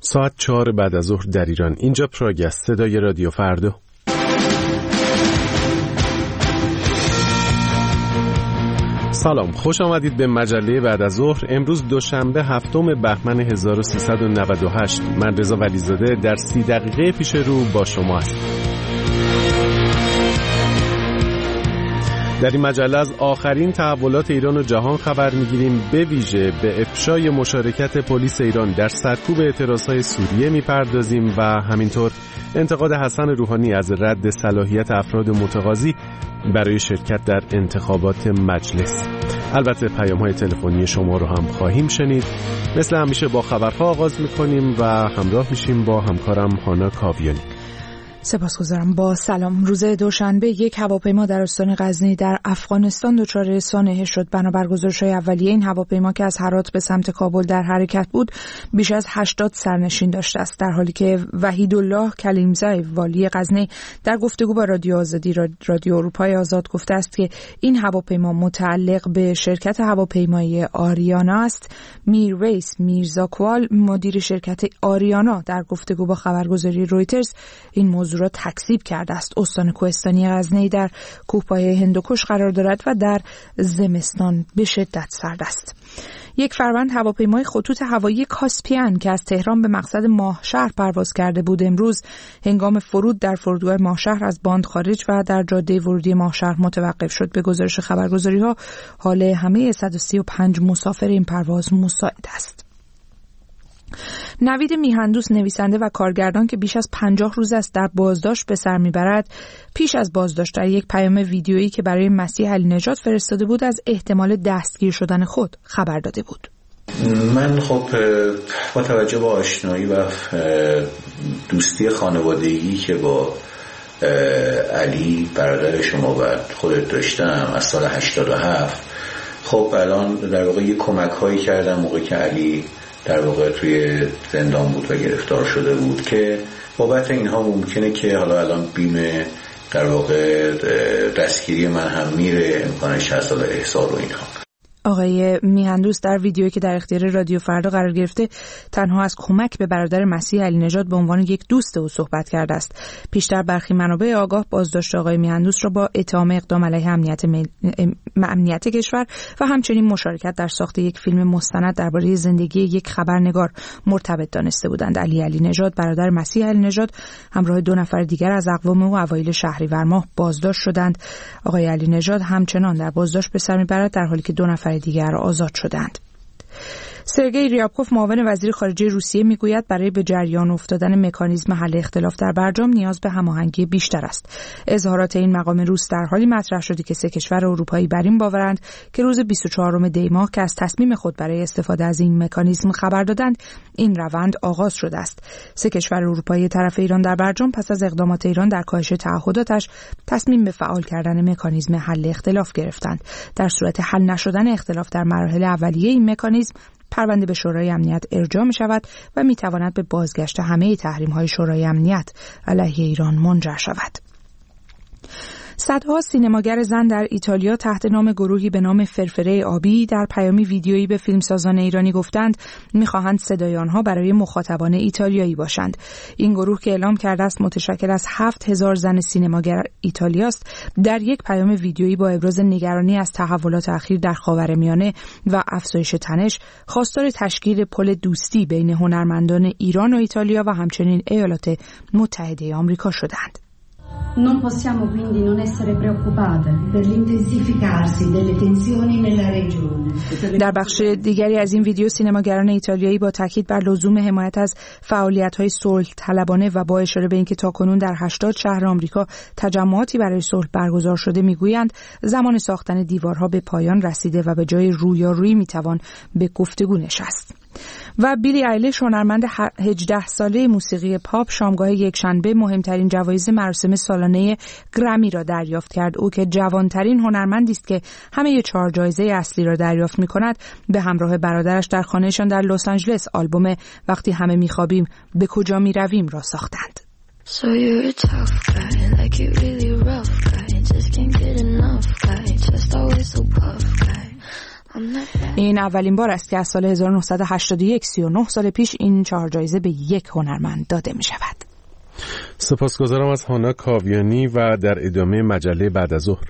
ساعت 4 بعد از ظهر در ایران. اینجا پراگ است، صدای رادیو فردا. سلام، خوش آمدید به مجله بعد از ظهر. امروز دوشنبه 7 بهمن 1398. من رضا ولیزاده در 30 دقیقه پیش رو با شما هستم. در این مجله از آخرین تحولات ایران و جهان خبر می‌گیریم. به ویژه به افشای مشارکت پلیس ایران در سرکوب اعتراضهای سوریه می‌پردازیم و همینطور انتقاد حسن روحانی از رد صلاحیت افراد متقاضی برای شرکت در انتخابات مجلس. البته پیام‌های تلفنی شما رو هم خواهیم شنید. مثل همیشه با خبرها آغاز می‌کنیم و همراه میشیم با همکارم هانا کاویانی. سپاسگزارم. با سلام. روز دوشنبه یک هواپیما در استان غزنی در افغانستان دچار سانحه شد. بنابر گزارش‌های اولیه این هواپیما که از هرات به سمت کابل در حرکت بود بیش از 80 سرنشین داشته است، در حالی که وحیدالله کلیمزای والی غزنی در گفتگو با رادیو آزادی رادیو اروپای آزاد گفته است که این هواپیما متعلق به شرکت هواپیمایی آریانا است. میرویس میرزاکوال مدیر شرکت آریانا در گفتگو با خبرگزاری رویترز این موضوع را تکذیب کرده است. استان کوهستانی غزنی در کوهپایه هندوکش قرار دارد و در زمستان به شدت سرد است. یک فروند هواپیمای خطوط هوایی کاسپیان که از تهران به مقصد ماهشهر پرواز کرده بود امروز هنگام فرود در فرودگاه ماهشهر از باند خارج و در جاده ورودی ماهشهر متوقف شد. به گزارش خبرگزاری‌ها حال همه 135 مسافر این پرواز مساعد است. نوید میهندوست، نویسنده و کارگردان که بیش از 50 روز است در بازداشت به سر میبرد، پیش از بازداشت در یک پیام ویدیویی که برای مسیح علی نژاد فرستاده بود از احتمال دستگیر شدن خود خبر داده بود. من خب با توجه به آشنایی و دوستی خانوادگی که با علی برادر شما و خودت داشتم از سال 87، خب الان در واقع یک کمک هایی کردم موقعی که علی در واقع توی زندان بود و گرفتار شده بود که بابت اینها ممکنه که حالا الان بیمه در واقع دستگیری من هم میره، امکانش هست حالا احضار و اینها. آقای میهندوست در ویدیویی که در اختیار رادیو فردا قرار گرفته تنها از کمک به برادر مسیح علی نژاد به عنوان یک دوست او صحبت کرده است. پیشتر برخی منابع آگاه بازداشت آقای میهندوست را با اتهام اقدام علیه امنیت کشور و همچنین مشارکت در ساخت یک فیلم مستند درباره زندگی یک خبرنگار مرتبط دانسته بودند. علی نژاد برادر مسیح علی نژاد همراه 2 نفر دیگر از اقوام او اوایل شهریور ماه بازداشت شدند. آقای علی نژاد همچنان در بازداشت به سر میبرد در حالی که 2 نفر دیگر آزاد شدند. سرگئی ریابکوف معاون وزیر خارجه روسیه میگوید برای به جریان افتادن مکانیزم حل اختلاف در برجام نیاز به هماهنگی بیشتر است. اظهارات این مقام روس در حالی مطرح شده که 3 کشور اروپایی بر این باورند که روز 24 دی ماه که از تصمیم خود برای استفاده از این مکانیزم خبر دادند این روند آغاز شده است. 3 کشور اروپایی طرف ایران در برجام پس از اقدامات ایران در کاهش تعهداتش تصمیم به فعال کردن مکانیزم حل اختلاف گرفتند. در صورت حل نشدن اختلاف در مراحل اولیه این مکانیزم پرونده به شورای امنیت ارجاع می شود و می تواند به بازگشت همه تحریم های شورای امنیت علیه ایران منجر شود. صدها سینماگر زن در ایتالیا تحت نام گروهی به نام فرفره آبی در پیامی ویدیویی به فیلمسازان ایرانی گفتند می‌خواهند صدای آنها برای مخاطبان ایتالیایی باشند. این گروه که اعلام کرده است متشکل از 7000 زن سینماگر ایتالیاست، در یک پیام ویدیویی با ابراز نگرانی از تحولات اخیر در خاورمیانه و افزایش تنش خواستار تشکیل پل دوستی بین هنرمندان ایران و ایتالیا و همچنین ایالات متحده آمریکا شدند. Non possiamo quindi non essere preoccupate per l'intensificarsi delle tensioni nella regione. در بخش دیگری از این ویدیو سینماگران ایتالیایی با تاکید بر لزوم حمایت از فعالیت‌های صلح طلبانه و با اشاره به اینکه تاکنون در 80 شهر آمریکا تجمعاتی برای صلح برگزار شده میگویند زمان ساختن دیوارها به پایان رسیده و به جای رویارویی میتوان به گفتگو نشست. و بیلی ایلیش هنرمند 18 ساله موسیقی پاپ شامگاه یکشنبه مهمترین جوایز مراسم سالانه گرمی را دریافت کرد. او که جوانترین هنرمندی است که همه 4 جایزه اصلی را دریافت می‌کند به همراه برادرش در خانه‌شان در لس آنجلس آلبوم وقتی همه می‌خوابیم به کجا می‌رویم را ساختند. So you're a tough guy, like you really rough guy, just can't get enough guy, just always so puff guy. این اولین بار است که از سال 1981 39 سال پیش این 4 جایزه به یک هنرمند داده می شود. سپاسگزارم از هانا کاویانی و در ادامه مجله بعد از ظهر.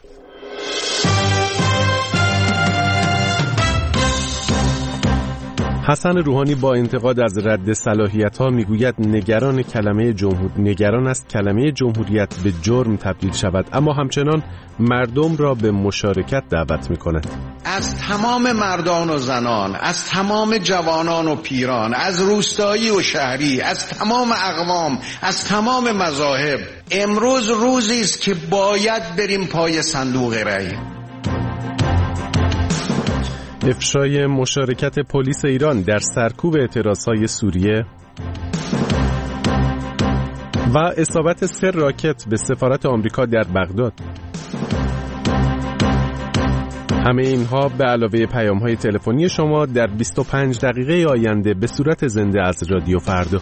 حسن روحانی با انتقاد از رد صلاحیت‌ها میگوید نگران است کلمه جمهوریت به جرم تبدیل شود، اما همچنان مردم را به مشارکت دعوت می‌کند. از تمام مردان و زنان، از تمام جوانان و پیران، از روستایی و شهری، از تمام اقوام، از تمام مذاهب، امروز روزی است که باید بریم پای صندوق رأی. افشای مشارکت پلیس ایران در سرکوب اعتراضهای سوریه و اصابت 3 راکت به سفارت آمریکا در بغداد. همه اینها به علاوه پیام‌های تلفنی شما در 25 دقیقه آینده به صورت زنده از رادیو فردا.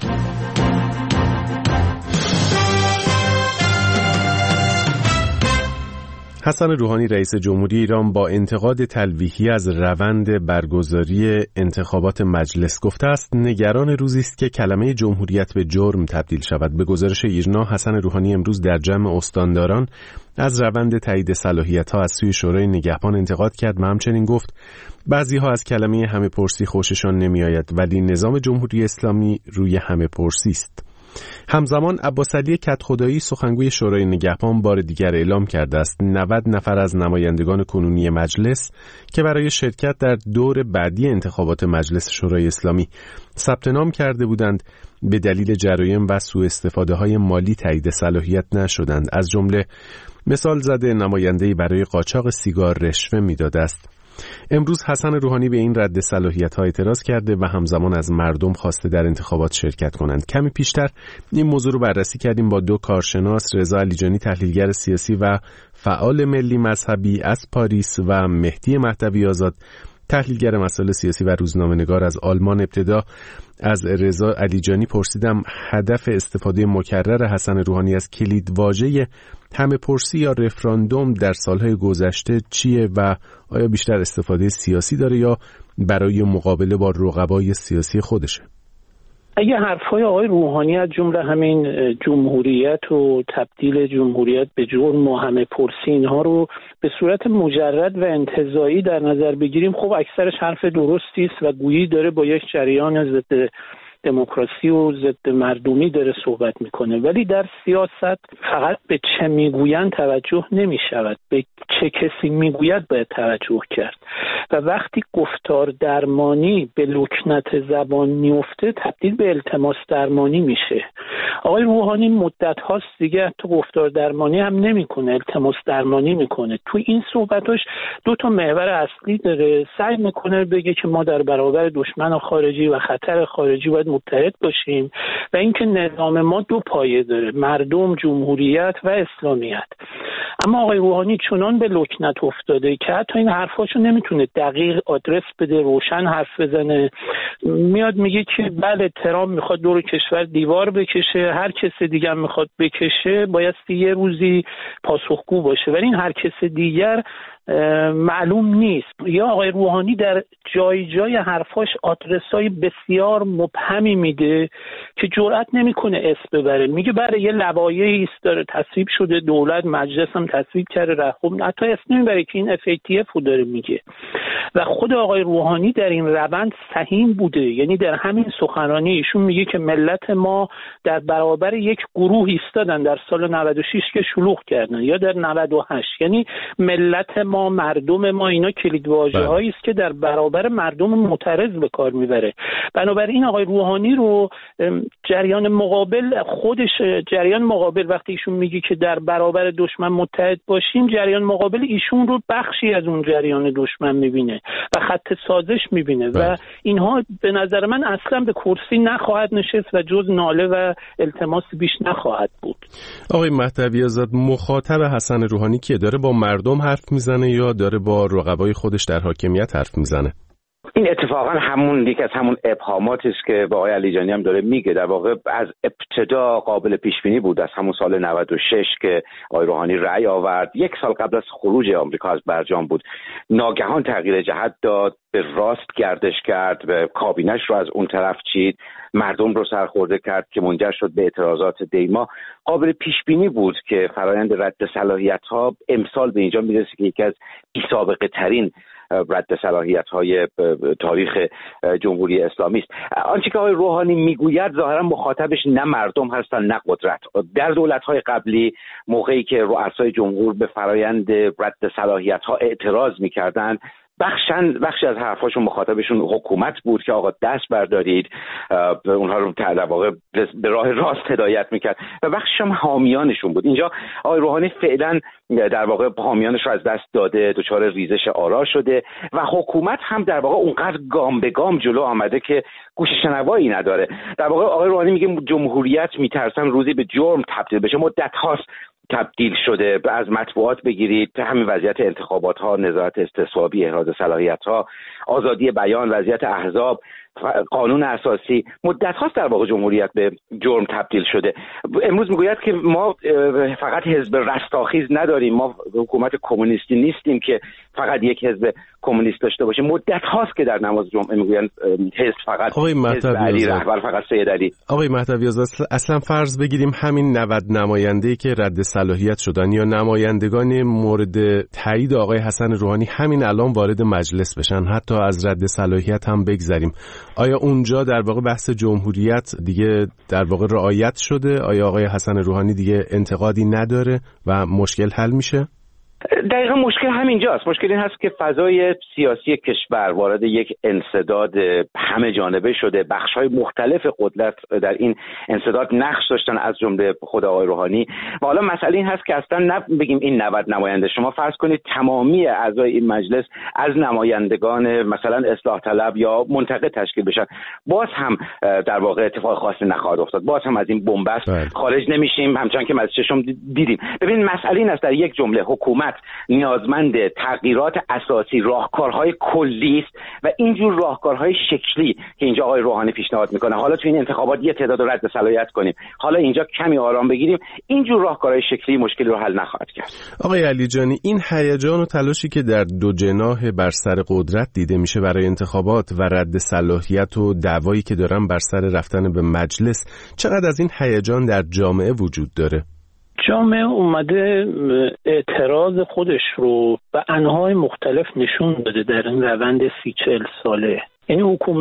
حسن روحانی رئیس جمهوری ایران با انتقاد تلویحی از روند برگزاری انتخابات مجلس گفته است نگران روزی است که کلمه جمهوریت به جرم تبدیل شود. به گزارش ایرنا حسن روحانی امروز در جمع استانداران از روند تایید صلاحیت‌ها از سوی شورای نگهبان انتقاد کرد و همچنین گفت بعضی‌ها از کلمه همه پرسی خوششان نمی‌آید، ولی نظام جمهوری اسلامی روی همه پرسی است. همزمان عباسعلی کدخدایی سخنگوی شورای نگهبان بار دیگر اعلام کرده است 90 نفر از نمایندگان کنونی مجلس که برای شرکت در دور بعدی انتخابات مجلس شورای اسلامی ثبت نام کرده بودند به دلیل جرایم و سوء استفاده های مالی تایید صلاحیت نشدند. از جمله مثال زده نماینده‌ای برای قاچاق سیگار رشوه میداده است. امروز حسن روحانی به این رد صلاحیت‌ها اعتراض کرده و همزمان از مردم خواسته در انتخابات شرکت کنند. کمی پیشتر این موضوع رو بررسی کردیم با 2 کارشناس، رضا علیجانی تحلیلگر سیاسی و فعال ملی مذهبی از پاریس و مهدی مهدوی آزاد تحلیلگر مسائل سیاسی و روزنامه‌نگار از آلمان. ابتدا از رضا علیجانی پرسیدم هدف استفاده مکرر حسن روحانی از کلیدواژه همه پرسی یا رفراندوم در سالهای گذشته چیه و آیا بیشتر استفاده سیاسی داره یا برای مقابله با رقبای سیاسی خودشه؟ اگه حرفای آقای روحانی از جمله همین جمهوریت و تبدیل جمهوریت به جرم و همه پرسی اینها رو به صورت مجرد و انتزاعی در نظر بگیریم، خب اکثرش حرف درستی است و گویی داره با یک جریان ضد دموکراسی و ضد مردمی داره صحبت میکنه، ولی در سیاست فقط به چه میگویند توجه نمی شود، به چه کسی میگوید باید توجه کرد و وقتی گفتار درمانی به لکنت زبان میفته تبدیل به التماس درمانی میشه. آقای روحانی مدت هاست دیگه تو گفتار درمانی هم نمیکنه، التماس درمانی میکنه. تو این صحبتاش 2 محور اصلی داره، سعی میکنه بگه که ما در برابر دشمن خارجی و خطر خارجی باید متحد باشیم و اینکه نظام ما 2 پایه داره، مردم، جمهوریت و اسلامیت. اما آقای روحانی چنان به لکنت افتاده که حتی این حرفاشو نمیتونه دقیق آدرس بده، روشن حرف بزنه. میاد میگه که بله ترامپ میخواد دور کشور دیوار بکشه، هر کس دیگر میخواد بکشه بایستی یه روزی پاسخگو باشه، ولی این هر کس دیگر معلوم نیست. یا آقای روحانی در جای جای حرفاش آدرسای بسیار مبهمی میده که جرئت نمیکنه اسم ببره. میگه بله یه لوایحی است داره تصویب شده، دولت مجلس هم تصویب کرده، خب حتی اسم نمیبره که این FATF رو داره میگه. و خود آقای روحانی در این روند سهیم بوده، یعنی در همین سخنرانی ایشون میگه که ملت ما در برابر یک گروه ایستادن در سال 96 که شلوغ کردن، یا در 98، یعنی ملت ما، مردم ما، اینا کلیدواژه‌هایی است که در برابر مردم معترض به کار میبره. بنابراین آقای روحانی رو جریان مقابل خودش، جریان مقابل وقتی ایشون میگه که در برابر دشمن متحد باشیم، جریان مقابل ایشون رو بخشی از اون جریان دشمن میبینه و خط سازش میبینه و اینها به نظر من اصلا به کرسی نخواهد نشست و جز ناله و التماس بیش نخواهد بود. آقای مهدوی آزاد، مخاطب حسن روحانی که داره با مردم حرف میزنه یا داره با رقبای خودش در حاکمیت حرف میزنه؟ این اتفاقا یکی از همون ابهاماتی است که با آقای علیجانی هم داره میگه. در واقع از ابتدا قابل پیش بینی بود، از همون سال 96 که آقای روحانی رأی آورد، 1 سال قبل از خروج آمریکا از برجام بود، ناگهان تغییر جهت داد، به راست گردش کرد، به کابینش رو از اون طرف چید، مردم رو سرخورده کرد که منجر شد به اعتراضات دیما. قابل پیش بینی بود که فرآیند رد صلاحیت‌ها امسال به اینجا میرسه که یکی از بی‌سابقه ترین رد صلاحیت‌های تاریخ جمهوری اسلامی است. آنچه که آقای روحانی میگوید ظاهرا مخاطبش نه مردم هستن نه قدرت. در دولت‌های قبلی موقعی که رؤسای جمهور به فرآیند رد صلاحیت‌ها اعتراض می‌کردند، بخشی از حرفاشون مخاطبشون حکومت بود که آقا دست بردارید، اونها رو در واقع به راه راست هدایت میکرد، و بخشش هم حامیانشون بود. اینجا آقای روحانی فعلا در واقع حامیانش رو از دست داده، دچار ریزش آرا شده و حکومت هم در واقع اونقدر گام به گام جلو آمده که گوش شنوایی نداره. در واقع آقای روحانی میگه جمهوریت میترسن روزی به جرم تبدیل بشه. مدت هاست تبدیل شده، از مطبوعات بگیرید، همین وضعیت انتخابات ها، نظارت استصوابی، احراز صلاحیت ها، آزادی بیان، وضعیت احزاب، قانون اساسی، مدت هاست در واقع جمهوریت به جرم تبدیل شده. امروز میگوید که ما فقط حزب رستاخیز نداریم، ما حکومت کمونیستی نیستیم که فقط یک حزب کمونیست داشته باشه. مدت هاست که در نماز جمعه میگویند حزب فقط حزب علی، رهبر فقط سید علی. آقای مهدوی‌آزاد، اصلا فرض بگیریم همین 90 نماینده‌ای که رد صلاحیت شدن یا نمایندگان مورد تایید آقای حسن روحانی همین الان وارد مجلس بشن، حتی از رد صلاحیت هم بگذریم، آیا اونجا در واقع بحث جمهوریت دیگه در واقع رعایت شده؟ آیا آقای حسن روحانی دیگه انتقادی نداره و مشکل حل میشه؟ دقیقا مشکل همینجاست. مشکل این هست که فضای سیاسی کشور وارد یک انسداد همه جانبه شده. بخش‌های مختلف قدرت در این انسداد نقش داشتن، از جمله خود آقای روحانی. و حالا مسئله این هست که اصلا بگیم این 90 نماینده، شما فرض کنید تمامی اعضای این مجلس از نمایندگان مثلا اصلاح طلب یا منتقد تشکیل بشن، باز هم در واقع اتفاق خاصی نخواهد افتاد، باز هم از این بنبست خارج نمیشیم، همچنان که از چشم دیدیم. ببین مسئله این است در یک جمله حکومت نیازمند تغییرات اساسی، راهکارهای کلی است و اینجور راهکارهای شکلی که اینجا آقای روحانی پیشنهاد میکنه، حالا تو این انتخابات یه تعداد رد صلاحیت کنیم، حالا اینجا کمی آرام بگیریم، اینجور راهکارهای شکلی مشکلی رو حل نخواهد کرد. آقای علیجانی، این هیجان و تلاشی که در دو جناح بر سر قدرت دیده میشه برای انتخابات و رد صلاحیت و دعوایی که دارن بر سر رفتن به مجلس، چقدر از این هیجان در جامعه وجود داره؟ جامعه اومده اعتراض خودش رو به انواع مختلف نشون بده در این روند 30-40 ساله. یعنی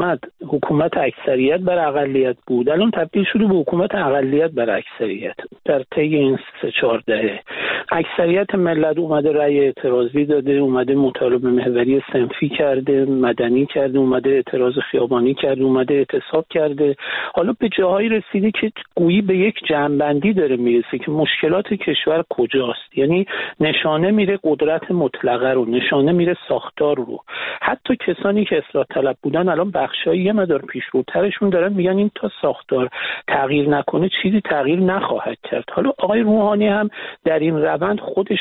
حکومت اکثریت بر اقلیت بود، الان تبدیل شده به حکومت اقلیت بر اکثریت. در طی این 3-4 دهه اکثریت ملت اومده رأی اعتراضی داده، اومده مطالبه محوری صنفی کرده، مدنی کرده، اومده اعتراض خیابانی کرده، اومده اعتصاب کرده. حالا به جاهایی رسیده که گویی به یک جمع‌بندی داره میرسه که مشکلات کشور کجاست. یعنی نشانه میره قدرت مطلقه رو، نشانه میره ساختار رو. حتی کسانی که اصلاح طلب بودن الان بخشای یه مقدار پیشروترشون دارن میگن این تا ساختار تغییر نکنه چیزی تغییر نخواهد کرد. حالا آقای روحانی هم در این روند خودش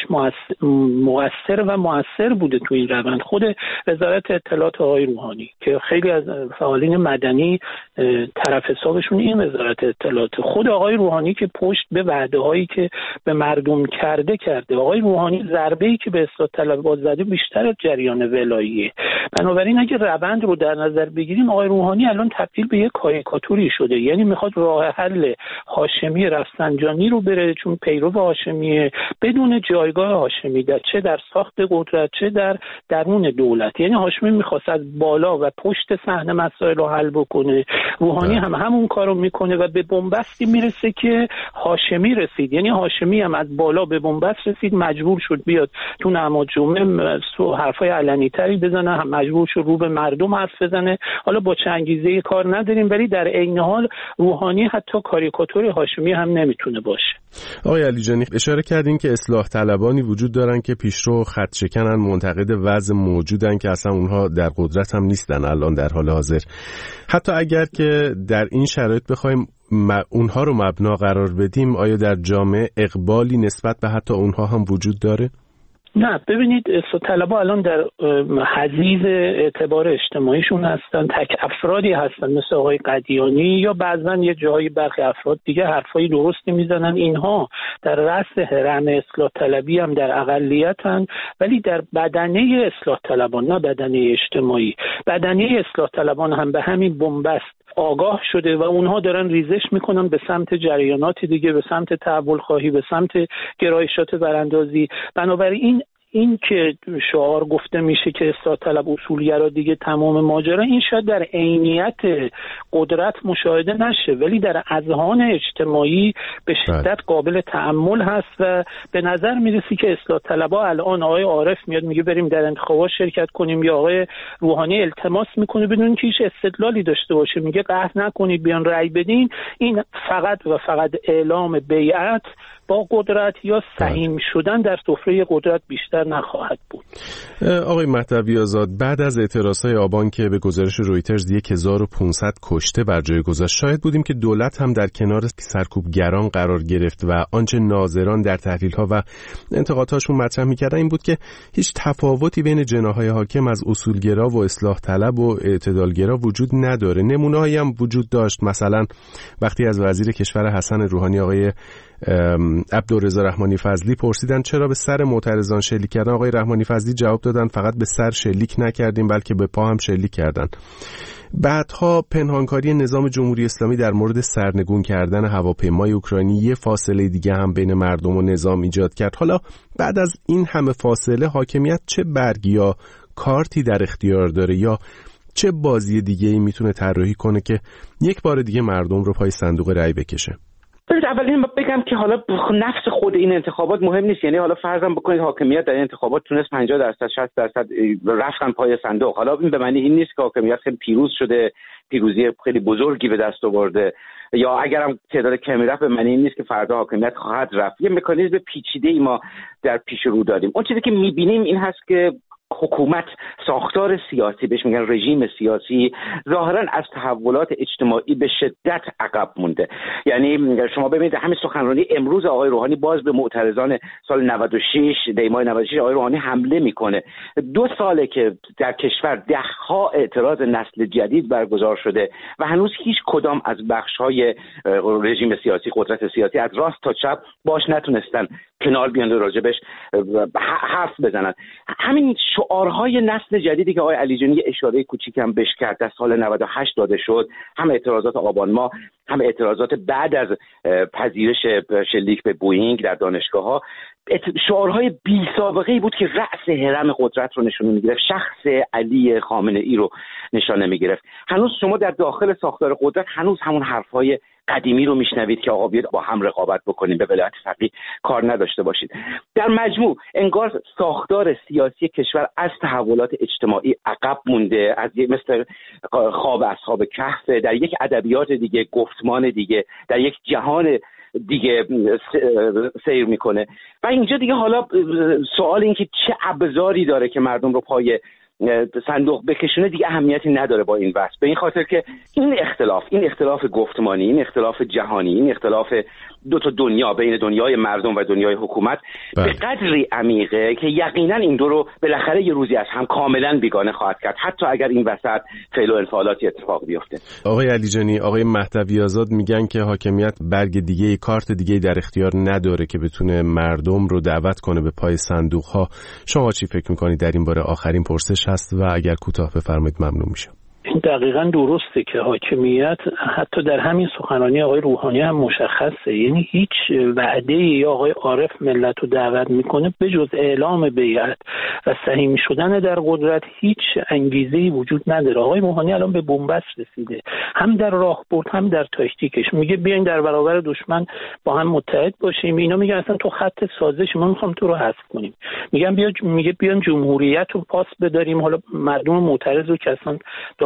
مؤثر بوده تو این روند. خود وزارت اطلاعات آقای روحانی که خیلی از فعالین مدنی طرف حسابشون این وزارت اطلاعات، خود آقای روحانی که پشت به وعده‌هایی که به مردم کرده. آقای روحانی ضربه‌ای که به اصلاح طلبات زده بیشتر از جریان ولاییه. بنابراین اگه روند رو در نظر بگیریم، آقای روحانی الان تبدیل به یک کاریکاتوری شده. یعنی میخواد راه حل هاشمی رفسنجانی رو بره، چون پیرو هاشمیه، بدون جایگاه هاشمی چه در ساخت قدرت چه در درون دولت. یعنی هاشمی میخواست از بالا و پشت صحنه مسائل رو حل بکنه، روحانی هم همون کارو میکنه و به بنبستی میرسه که هاشمی رسید. یعنی هاشمی هم از بالا به بنبست رسید، مجبور شد بیاد تو نماز جمعه حرفای علنی تری بزنه، مجبور شد رو به مردم حرف بزنه. حالا با چه انگیزه کار نداریم، ولی در عین حال روحانی حتی کاریکاتور هاشمی هم نمیتونه باشه. آقای علیجانی، اشاره کردین که اصلاح طلبانی وجود دارن که پیشرو خط شکنن، منتقد وضع موجودن که اصلا اونها در قدرت هم نیستن الان در حال حاضر. حتی اگر که در این شرایط بخوایم اونها رو مبنا قرار بدیم، آیا در جامعه اقبالی نسبت به حتی اونها هم وجود داره؟ نه ببینید اصلاح طلبها الان در حضیض اعتبار اجتماعیشون هستن، تک افرادی هستن مثل آقای قدیانی یا بعضا یه جایی برخی افراد دیگه حرفای درستی میزنن. اینها در رأس هرم اصلاح طلبی هم در اقلیتن، ولی در بدنه اصلاح طلبان، نه بدنه اجتماعی، بدنه اصلاح طلبان هم به همین بنبست آگاه شده و اونها دارن ریزش میکنن به سمت جریانات دیگه، به سمت تحول خواهی، به سمت گرایشات براندازی. بنابراین این که شعار گفته میشه که اصلاح طلب اصولگرا دیگه تمام ماجرا، این شاید در عینیت قدرت مشاهده نشه، ولی در اذهان اجتماعی به شدت قابل تأمل هست و به نظر میرسی که اصلاح طلبها الان آقای عارف میاد میگه بریم در انتخابات شرکت کنیم، یا آقای روحانی التماس میکنه بدون که هیچ استدلالی داشته باشه میگه قهر نکنید بیان رأی بدین، این فقط و فقط اعلام بیعت با قدرت یا سهیم شدن در سفره قدرت بیشتر نخواهد بود. آقای مهدوی آزاد، بعد از اعتراضهای آبان که به گزارش رویترز 1500 کشته بر جای گذاشت، شاهد بودیم که دولت هم در کنار سرکوبگران قرار گرفت و آنچه ناظران در تحلیل‌ها و انتقادهاشون مطرح می‌کردن این بود که هیچ تفاوتی بین جناح‌های حاکم از اصولگرا و اصلاح طلب و اعتدالگرا وجود نداره. نمونه‌هایی هم وجود داشت، مثلا وقتی از وزیر کشور حسن روحانی آقای عبدالرضا رحمانی فضلی پرسیدن چرا به سر معترضان شلیک کردن، آقای رحمانی فضلی جواب دادن فقط به سر شلیک نکردیم بلکه به پا هم شلیک کردن. بعدها پنهانکاری نظام جمهوری اسلامی در مورد سرنگون کردن هواپیمای اوکراینی یه فاصله دیگه هم بین مردم و نظام ایجاد کرد. حالا بعد از این همه فاصله حاکمیت چه برگی یا کارتی در اختیار داره یا چه بازی دیگه‌ای میتونه طراحی کنه که یک بار دیگه مردم رو پای صندوق رأی بکشه؟ اولین بگم که حالا نفس خود این انتخابات مهم نیست. یعنی حالا فرضاً بکنید حاکمیت در این انتخابات تونست 50% 60% رفتن پای صندوق، حالا این به معنی این نیست که حاکمیت خیلی پیروز شده، پیروزی خیلی بزرگی به دست آورده، یا اگرم تعداد کمی رفت به معنی این نیست که فردا حاکمیت خواهد رفت. یه مکانیزم پیچیده‌ای ما در پیش رو داریم. اون چیزی که می‌بینیم این هست که حکومت، ساختار سیاسی، بهش میگن رژیم سیاسی، ظاهرا از تحولات اجتماعی به شدت عقب مونده. یعنی شما ببینید همین سخنرانی امروز آقای روحانی باز به معترضان سال 96 دیمای 96 آقای روحانی حمله میکنه. 2 ساله که در کشور دهها اعتراض نسل جدید برگزار شده و هنوز هیچ کدام از بخش‌های رژیم سیاسی، قدرت سیاسی از راست تا چپ باش نتونستن کنار بیان و راجبش حرف بزنن. همین شعارهای نسل جدیدی که آقای علیجانی اشاره کوچیک هم بهش کرد در سال 98 داده شد، هم اعتراضات آبان ماه، هم اعتراضات بعد از پذیرش شلیک به بوئینگ در دانشگاه‌ها، شعارهای بی سابقه‌ای بود که رأس هرم قدرت رو نشون می‌گرفت، شخص علی خامنه‌ای رو نشانه می‌گرفت. هنوز شما در داخل ساختار قدرت هنوز همون حرف‌های قدیمی رو میشنوید که آقا بیاید با هم رقابت بکنیم، به ولایت فقیه کار نداشته باشید. در مجموع انگار ساختار سیاسی کشور از تحولات اجتماعی عقب مونده، از مثل خواب اصحاب کهف، در یک ادبیات دیگه، گفتمان دیگه، در یک جهان دیگه سیر میکنه. و اینجا دیگه حالا سوال این که چه ابزاری داره که مردم رو پای صندوق بکشونه دیگه اهمیتی نداره با این بحث، به این خاطر که این اختلاف گفتمانی، این اختلاف جهانی، این اختلاف دو تا دنیا بین دنیای مردم و دنیای حکومت به قدری عمیقه که یقینا این دو رو بالاخره یه روزی از هم کاملا بیگانه خواهد کرد، حتی اگر این وسط فعل و انفعالاتی اتفاق بیفته. آقای علیجانی، آقای مهدوی آزاد میگن که حاکمیت برگ دیگه، کارت دیگه در اختیار نداره که بتونه مردم رو دعوت کنه به پای صندوق ها. شما چی فکر میکنید در این باره؟ آخرین پرسش هست و اگر کوتاه بفرمایید ممنون میشم. این دقیقاً درسته که حاکمیت حتی در همین سخنرانی آقای روحانی هم مشخصه، یعنی هیچ وعده‌ای یا آقای عارف ملت رو دعوت میکنه به جز اعلام بیعت و سهیم شدن در قدرت هیچ انگیزه‌ای وجود نداره. آقای روحانی الان به بنبست رسیده، هم در راهبرد هم در تاکتیکش. میگه بیاین در برابر دشمن با هم متحد باشیم، اینا میگن اصلا تو خط سازش ما میخوام تو رو حذف کنیم. میگه بیان جمهوریت رو پاس بداریم، حالا مردم معترض رو که اصلا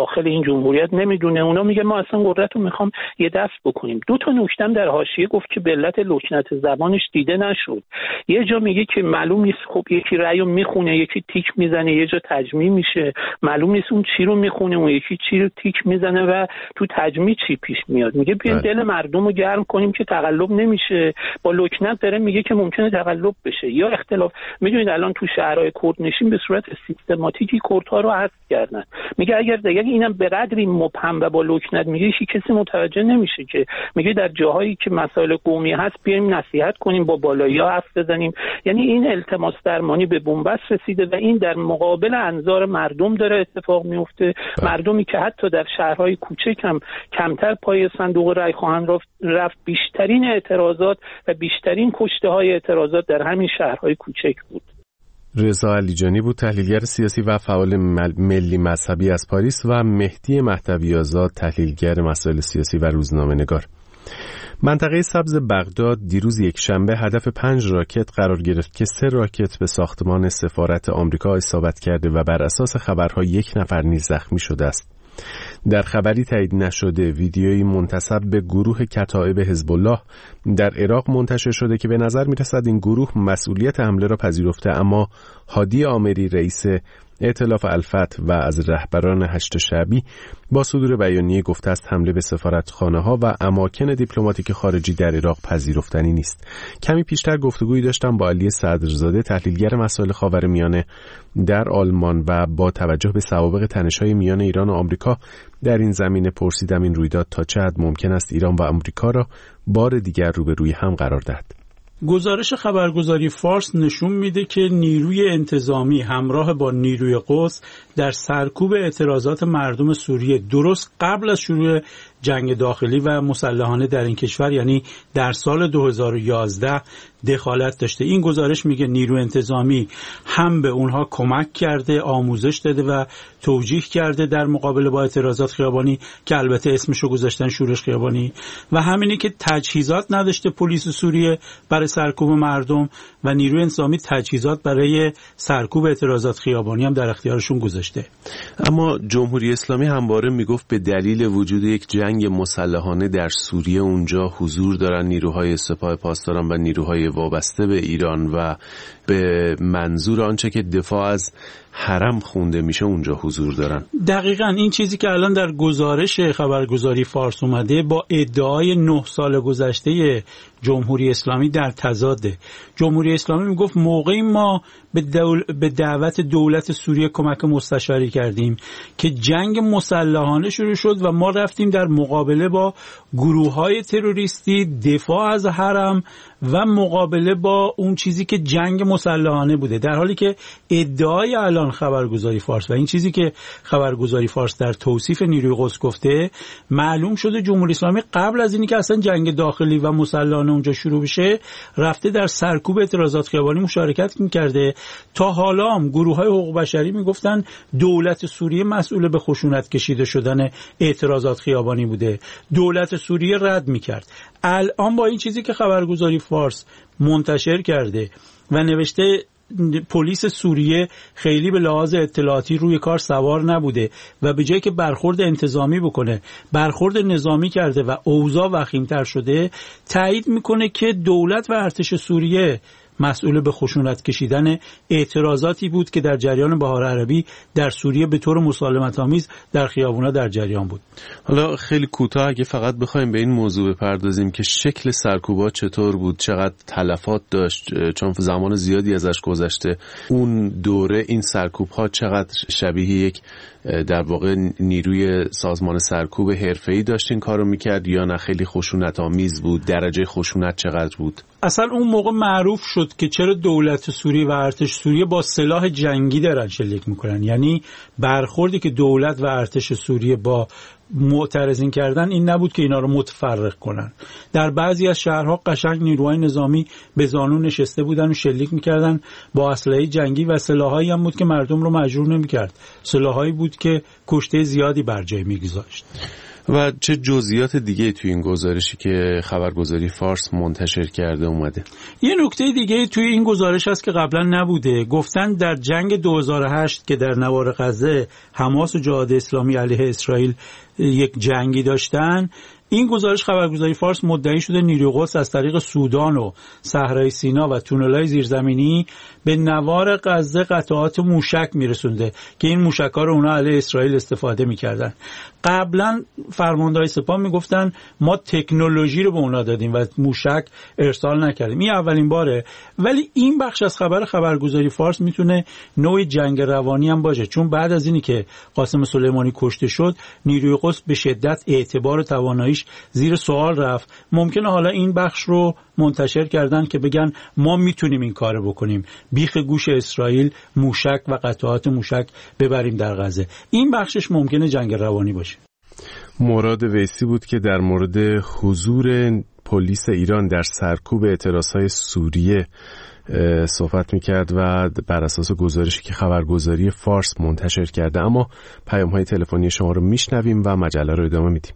داخل این جمهوریت نمیدونه. اونا میگه ما اصلا قدرت رو میخوام یه دست بکنیم. دو تا نکتم در حاشیه گفت که به علت لکنت زبانش دیده نشد. یه جا میگه که معلوم نیست، خب یکی رأیو میخونه، یکی تیک میزنه، یه جا تجمیع میشه، معلوم نیست اون چی رو میخونه، اون یکی چی رو تیک میزنه و تو تجمیع چی پیش میاد. میگه بیاین دل مردم رو گرم کنیم که تقلب نمیشه. با لکنت داره میگه که ممکنه تقلب بشه یا اختلاف. میدونید الان تو شهرهای کردنشین به صورت سیستماتیکی کردها رو حذف کردن. میگه اگر اینم به قدری مبهم و با لکنت میگه کسی متوجه نمیشه که میگه در جاهایی که مسائل قومی هست بیایم نصیحت کنیم، با بالایی‌ها حرف بزنیم. یعنی این التماس درمانی به بنبست رسیده و این در مقابل انظار مردم داره اتفاق میفته. مردمی که حتی در شهرهای کوچک هم کمتر پای صندوق رای خواهند رفت. بیشترین اعتراضات و بیشترین کشته‌های اعتراضات در همین شهرهای کوچک بود. رضا علیجانی بود، تحلیلگر سیاسی و فعال ملی مذهبی از پاریس، و مهدی مهدوی آزاد، تحلیلگر مسائل سیاسی و روزنامه‌نگار. منطقه سبز بغداد دیروز یک شنبه هدف 5 راکت قرار گرفت که 3 راکت به ساختمان سفارت آمریکا اصابت کرده و بر اساس خبرها 1 نفر نیز زخمی شده است. در خبری تایید نشده ویدیویی منتسب به گروه کتائب حزب الله در عراق منتشر شده که به نظر می‌رسد این گروه مسئولیت حمله را پذیرفته، اما هادی آمری رئیس ائتلاف الفتح و از رهبران هشت شعبی با صدور بیانیه گفته است حمله به سفارتخانه‌ها و اماکن دیپلماتیک خارجی در عراق پذیرفتنی نیست. کمی پیشتر گفتگویی داشتم با علی صدرزاده، تحلیلگر مسائل خاورمیانه در آلمان، و با توجه به سوابق تنش‌های میان ایران و آمریکا در این زمینه پرسیدم این رویداد تا چه حد ممکن است ایران و آمریکا را بار دیگر روبروی هم قرار دهد. گزارش خبرگزاری فارس نشون میده که نیروی انتظامی همراه با نیروی قدس در سرکوب اعتراضات مردم سوریه درست قبل از شروع جنگ داخلی و مسلحانه در این کشور، یعنی در سال 2011 دخالت داشته. این گزارش میگه نیروی انتظامی هم به اونها کمک کرده، آموزش داده و توجیه کرده در مقابله با اعتراضات خیابانی که البته اسمشو گذاشتن شورش خیابانی، و همینی که تجهیزات نداشته پلیس سوریه برای سرکوب مردم و نیروی انتظامی تجهیزات برای سرکوب اعتراضات خیابانی هم در اختیارشون گذاشته. اما جمهوری اسلامی همواره میگفت به دلیل وجود یک جنگ مسلحانه در سوریه اونجا حضور دارن نیروهای سپاه پاسداران و نیروهای وابسته به ایران و به منظور آنچه که دفاع از حرم خونده میشه اونجا حضور دارن. دقیقاً این چیزی که الان در گزارش خبرگزاری فارس اومده با ادعای 9 سال گذشته جمهوری اسلامی در تضاده. جمهوری اسلامی میگفت موقعی ما به دعوت دولت سوریه کمک مستشاری کردیم که جنگ مسلحانه شروع شد و ما رفتیم در مقابله با گروه‌های تروریستی، دفاع از حرم و مقابله با اون چیزی که جنگ مسلحانه بوده، در حالی که ادعای الان خبرگزاری فارس و این چیزی که خبرگزاری فارس در توصیف نیروی قدس گفته، معلوم شده جمهوری اسلامی قبل از اینی که اصلا جنگ داخلی و مسلحانه اونجا شروع بشه رفته در سرکوب اعتراضات خیابانی مشارکت می‌کرده. تا حالا هم گروه‌های حقوق بشری میگفتن دولت سوریه مسئول به خشونت کشیده شدن اعتراضات خیابانی بوده، دولت سوریه رد می‌کرد. الان با این چیزی که خبرگزاری فارس منتشر کرده و نوشته پلیس سوریه خیلی به لحاظ اطلاعاتی روی کار سوار نبوده و به جای که برخورد انتظامی بکنه برخورد نظامی کرده و اوضاع وخیم‌تر شده، تایید میکنه که دولت و ارتش سوریه مسئول به خشونت کشیدن اعتراضاتی بود که در جریان بهار عربی در سوریه به طور مسالمت‌آمیز در خیابونا در جریان بود. حالا خیلی کوتاه اگه فقط بخوایم به این موضوع بپردازیم که شکل سرکوبات چطور بود، چقدر تلفات داشت، چون زمان زیادی ازش گذشته، اون دوره این سرکوب‌ها چقدر شبیه یک در واقع نیروی سازمان سرکوب حرفه‌ای داشت این کارو میکرد یا نه خیلی خشونت‌آمیز بود؟ درجه خشونت چقدر بود؟ اصلا اون موقع معروف شد که چرا دولت سوریه و ارتش سوریه با سلاح جنگی دارن شلیک میکنن، یعنی برخوردی که دولت و ارتش سوریه با معترضین کردن این نبود که اینا رو متفرق کنن. در بعضی از شهرها قشنگ نیروهای نظامی به زانو نشسته بودن و شلیک میکردن با اسلحه جنگی و سلاحایی هم بود که مردم رو مجبور نمیکرد، سلاحایی بود که کشته زیادی بر جای میگذاشت. و چه جزئیات دیگه توی این گزارشی که خبرگزاری فارس منتشر کرده اومده؟ یه نکته دیگه توی این گزارش هست که قبلا نبوده. گفتن در جنگ 2008 که در نوار غزه حماس و جهاد اسلامی علیه اسرائیل یک جنگی داشتن، این گزارش خبرگزاری فارس مدعی شده نیروی قدس از طریق سودان و صحرای سینا و تونل‌های زیرزمینی به نوار غزه قطعات موشک میرسونده که این موشک‌ها رو اونا علیه اسرائیل استفاده می‌کردن. قبلا فرماندهای سپاه میگفتن ما تکنولوژی رو به اونا دادیم و موشک ارسال نکردیم. این اولین باره. ولی این بخش از خبرگزاری فارس میتونه نوعی جنگ روانی هم باشه، چون بعد از اینی که قاسم سلیمانی کشته شد نیروی قدس به شدت اعتبار و تواناییش زیر سوال رفت. ممکنه حالا این بخش رو منتشر کردن که بگن ما میتونیم این کارو بکنیم، بیخ گوش اسرائیل موشک و قطعات موشک ببریم در غزه. این بخشش ممکنه جنگ روانی باشه. مراد ویسی بود که در مورد حضور پلیس ایران در سرکوب اعتراضهای سوریه صحبت میکرد و بر اساس گزارشی که خبرگزاری فارس منتشر کرده. اما پیام‌های تلفنی شما رو میشنویم و مجله رو ادامه میدیم.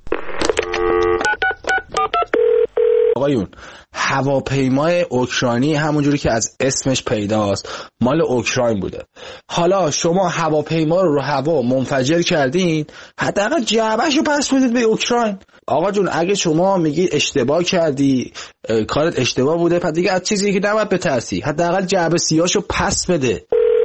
آقایون، هواپیمای اوکراینی همونجوری که از اسمش پیداست مال اوکراین بوده. حالا شما هواپیما رو هوا منفجر کردین، حداقل جعبه‌شو پس بدید به اوکراین. آقا جون اگه شما میگی اشتباه کردی، کارت اشتباه بوده، پس دیگه از چیزی که نباید بترسی، حداقل جعبه سیاهشو پس بده.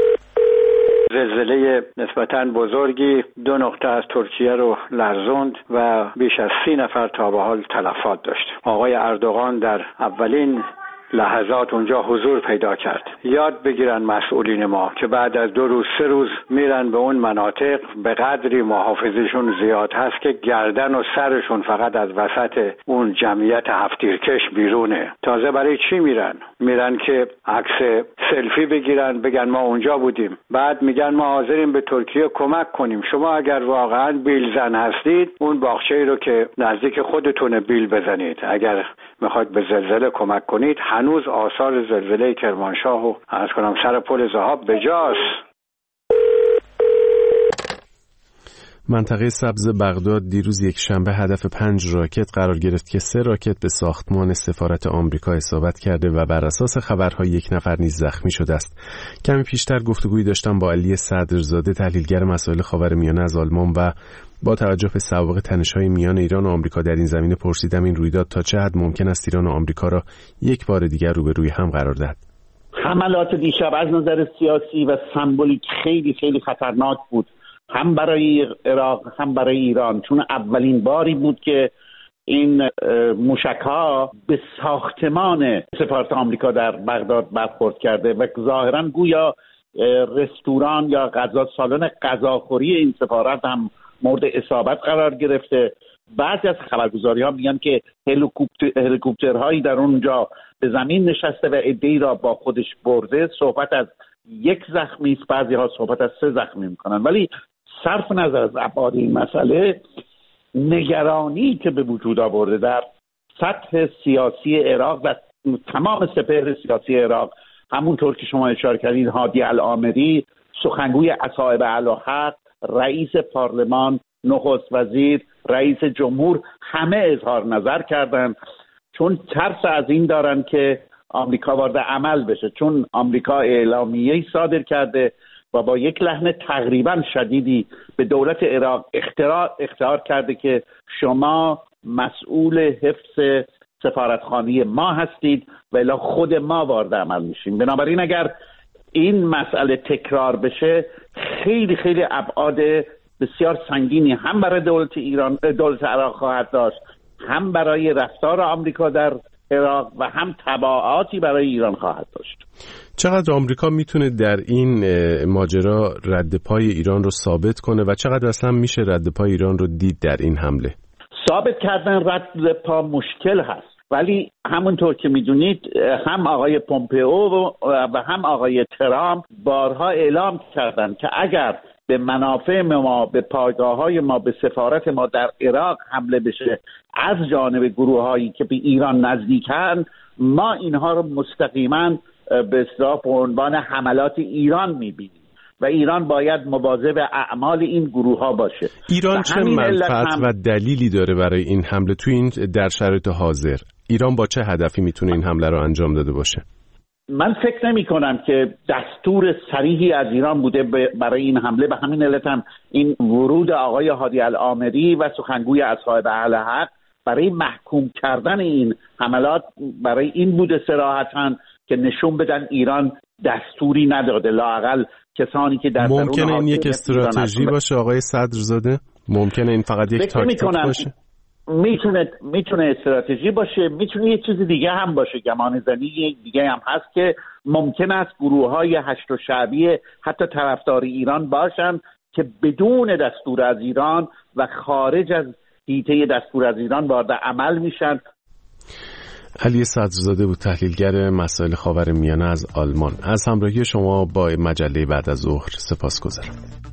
زلزله نسبتاً بزرگی 2 نقطه از ترکیه رو لرزوند و بیش از 30 نفر تا به حال تلفات داشت. آقای اردوغان در اولین لحظات اونجا حضور پیدا کرد. یاد بگیرن مسئولین ما که بعد از 2 روز 3 روز میرن به اون مناطق، به قدری محافظشون زیاد هست که گردن و سرشون فقط از وسط اون جمعیت هفت‌تیرکش بیرونه. تازه برای چی میرن؟ میرن که عکس سلفی بگیرن، بگن ما اونجا بودیم. بعد میگن ما حاضریم به ترکیه کمک کنیم. شما اگر واقعا بیل زن هستید، اون باغچه‌ای رو که نزدیک خودتونه بیل بزنید. اگر میخواید به زلزله کمک کنید، هنوز آثار زلزله کرمانشاه و عرض کنم سر پل ذهاب بجاست. منطقه سبز بغداد دیروز یک شنبه هدف 5 راکت قرار گرفت که 3 راکت به ساختمان سفارت آمریکا اصابت کرده و بر اساس خبرها 1 نفر نیز زخمی شده است. کمی پیشتر گفتگویی داشتم با علی صدرزاده، تحلیلگر مسائل خاورمیانه از آلمان، و با توجه به سوابق تنش‌های میان ایران و آمریکا در این زمینه پرسیدم این رویداد تا چه حد ممکن است ایران و آمریکا را یک بار دیگر روبروی هم قرار دهد. حملات دیشب از نظر سیاسی و سمبولیک خیلی خیلی خطرناک بود، هم برای عراق هم برای ایران، چون اولین باری بود که این موشک‌ها به ساختمان سفارت آمریکا در بغداد برخورد کرده و ظاهراً گویا رستوران یا سالن غذاخوری این سفارت هم مورد اصابت قرار گرفته. بعضی از خبرگزاری‌ها میگن که هلیکوپترهایی در اونجا به زمین نشسته و عده‌ای را با خودش برده. صحبت از 1 زخمی است، بعضی‌ها صحبت از 3 زخمی میکنن. ولی صرف نظر از ابعاد این مسئله، نگرانی که به وجود آورده در سطح سیاسی عراق و تمام سپهر سیاسی عراق، همونطور که شما اشاره کردید، هادی العامری، سخنگوی اصحاب الحق، رئیس پارلمان، نخست وزیر، رئیس جمهور، همه اظهار نظر کردند، چون ترس از این دارن که آمریکا وارد عمل بشه، چون آمریکا اعلامیه‌ای صادر کرده و با یک لحن تقریبا شدیدی به دولت عراق اخطار کرده که شما مسئول حفظ سفارتخانه ما هستید و الا خود ما وارد عمل میشیم. بنابراین اگر این مسئله تکرار بشه، خیلی خیلی ابعاد بسیار سنگینی هم برای دولت عراق خواهد داشت، هم برای رفتار آمریکا در عراق و هم تبعاتی برای ایران خواهد داشت. چقدر آمریکا میتونه در این ماجرا رد پای ایران رو ثابت کنه و چقدر اصلا میشه رد پای ایران رو دید در این حمله؟ ثابت کردن رد پا مشکل هست، ولی همونطور که میدونید هم آقای پومپئو و هم آقای ترامپ بارها اعلام کردند که اگر به منافع ما، به پایگاه‌های ما، به سفارت ما در عراق حمله بشه از جانب گروه‌هایی که به ایران نزدیکن، ما اینها رو مستقیما به اصطلاح به عنوان حملات ایران می‌بینیم. و ایران باید مواظب اعمال این گروه ها باشه. ایران چه منفعت و دلیلی داره برای این حمله توی این در شرایط حاضر؟ ایران با چه هدفی میتونه این حمله رو انجام داده باشه؟ من فکر نمی کنم که دستور صریحی از ایران بوده برای این حمله. به همین علت هم این ورود آقای هادی العامری و سخنگوی اصحاب اهل حق برای محکوم کردن این حملات برای این بوده صراحتاً که نشون بدن ایران دستوری نداده. لااقل کسانی که در ممکنه این یک استراتژی باشه آقای صدرزاده؟ ممکنه این فقط یک تاکتیک باشه؟ میتونه استراتژی باشه، میتونه یه چیز دیگه هم باشه. گمان زنی دیگه هم هست که ممکن است گروه‌های هشت و شعبیه حتی طرفدار ایران باشن که بدون دستور از ایران و خارج از حیطه دستور از ایران وارد عمل میشن. علی صدرزاده بود، تحلیلگر مسائل خاورمیانه از آلمان. از همراهی شما با مجله بعد از ظهر سپاسگزارم.